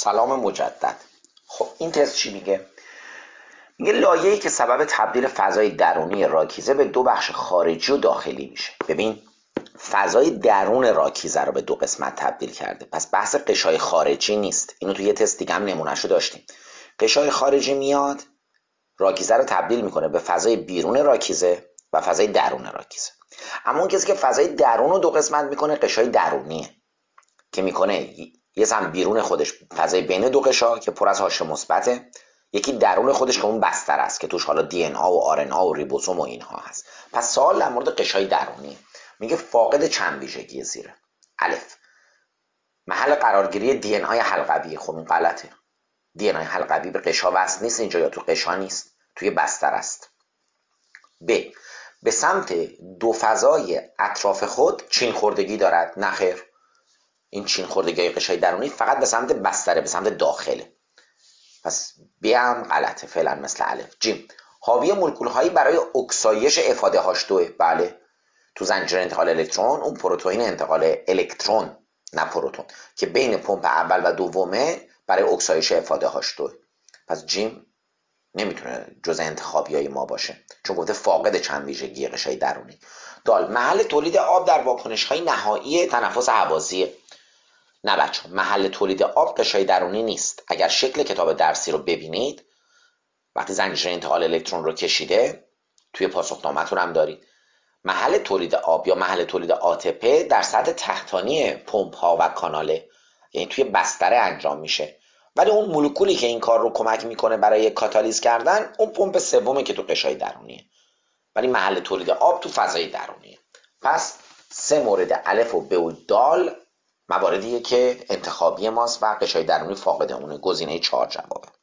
سلام مجدد. خب این تست چی میگه؟ میگه لایه‌ای که سبب تبدیل فضای درونی راکیزه به دو بخش خارجی و داخلی میشه. ببین فضای درون راکیزه رو به دو قسمت تبدیل کرده، پس بحث قشای خارجی نیست. اینو تو یه تست دیگه هم نمونهشو داشتیم. قشای خارجی میاد راکیزه رو تبدیل میکنه به فضای بیرون راکیزه و فضای درون راکیزه. اما اون کسی که فضای درون رو دو قسمت میکنه قشای درونیه که میکنه یه سم بیرون خودش فضای بین دو قشا که پر از حاشیه مثبته، یکی درون خودش که اون بستر است که توش حالا دی ان ها و آر ان ها و ریبوسوم و اینها هست. پس سوال در مورد قشای درونی میگه فاقد چند ویژگی زیره. الف، محل قرارگیری دی ان های حلقوی. خب این غلطه. دی ان های حلقوی به قشا وصل نیست اینجا، یا تو قشا نیست، توی بستر است. ب، به سمت دو فضای اطراف خود چین خوردگی دارد. نخیر، این چین خوردگی قشای درونی فقط به سمت بستره، به سمت داخله. پس بیام غلطه فعلا مثل الف. جیم، حاوی مولکول هایی برای اکسایش افاده هاش دوه. بله، تو زنجیره انتقال الکترون اون پروتئین انتقال الکترون نه پروتون که بین پمپ اول و دومه برای اکسایش افاده هاش دوه. پس جیم نمیتونه جز انتخابی های ما باشه چون گفته فاقد چند ویژگی قشای درونی. دال، محل تولید آب در واکنش های نهایی تنفس هوازیه. نه بچه، محل تولید آب قشای درونی نیست. اگر شکل کتاب درسی رو ببینید وقتی زنجیره انتقال الکترون رو کشیده توی پاسخنامه‌تون هم دارید، محل تولید آب یا محل تولید ATP در سطح تحتانی پمپ ها و کاناله، یعنی توی بستره انجام میشه. ولی اون مولکولی که این کار رو کمک میکنه برای کاتالیز کردن اون پمپ سومه که تو قشای درونیه، ولی محل تولید آب تو فضای درونیه. پس سه مورد الف و ب و دال مواردیه که انتخابی ماست و قشای درونی فاقد اونه. گزینه 4 جوابه.